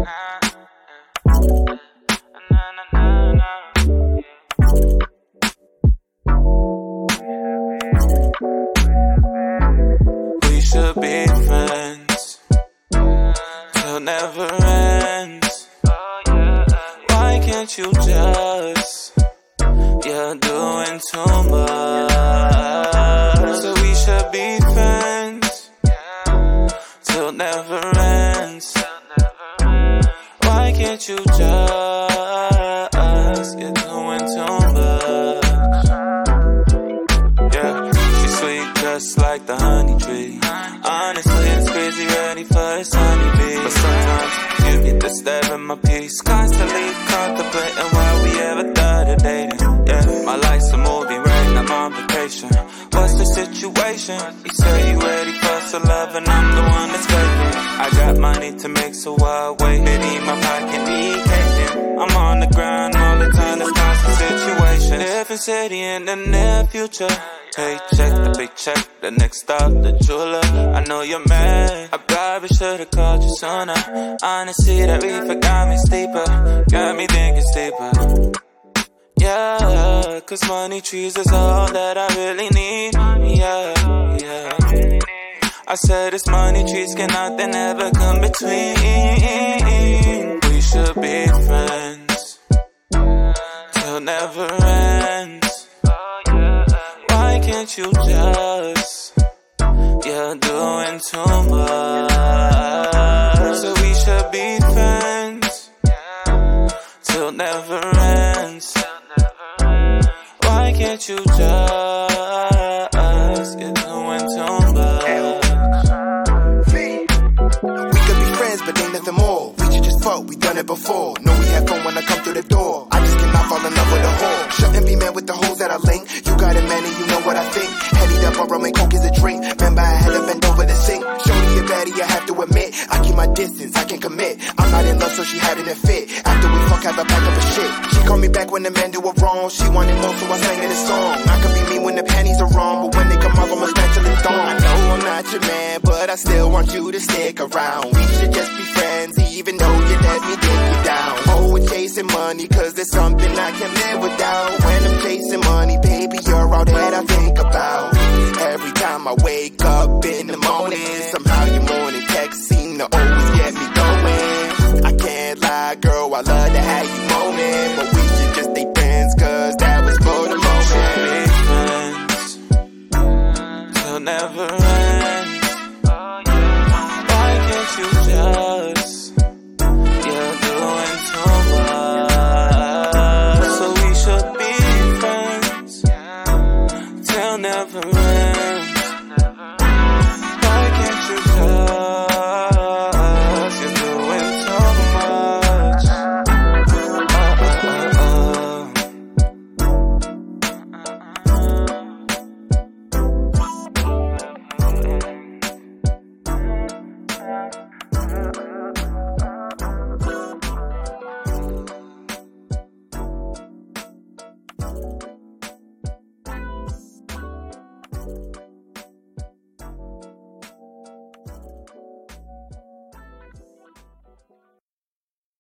We should be friends till never ends. Why can't you just? You're doing too much. So we should be friends till never ends. Why can't you just? You're doing too much. Yeah, she's sweet just like the honey tree. Honestly, it's crazy, ready for its honeybee. But sometimes you get disturbing my peace. Constantly contemplating why we ever thought of dating. Yeah, my life's a movie, right? I'm on vacation. What's the situation? You say you ready for some love and I'm the one that's faking. I got money to make, so why wait? Maybe my pocket need caking. I'm on the grind all the time, this constant situation. Different city in the near future. Paycheck to paycheck, the next stop, the jeweler. I know you're mad, I probably should've called you sooner. Honestly, that reefer got me steeper, got me thinking steeper. Yeah, cause money trees is all that I really need. Yeah, yeah. I said it's money trees, can nothing ever come between. We should be friends till never ends. Why can't you just? You're doing too much. So we should be friends till never ends. Why can't you just? You're doing too much. We could be friends, but ain't nothing more. We should just fuck, we done it before. Know we have fun when I come through the door. I just cannot fall in love with a whore. Shouldn't be mad with the hoes that I link. You got it, man, and you know what I think. Headed up, rum and coke is a drink. Remember I had to bend over the sink. Shorty a baddie, I have to admit. I keep my distance, I can commit. I'm not in love, so she having a fit. After we fuck, have a pack of a shit. She called me back when the man do it wrong. She wanted more, so I sang her the song. I could be mean when the panties are wrong, but when they come off, I'ma snatch her the thong. I know I'm not your man, but I still want you to stick around. We should just be friends, even though you let me dig you down. Oh, we're chasing money, cause there's something I can't live without. When I'm chasing money, baby, you're all that I think about. Every time I wake up in the morning, somehow your morning text seem to always get me going. I can't lie, girl, I love to have you more.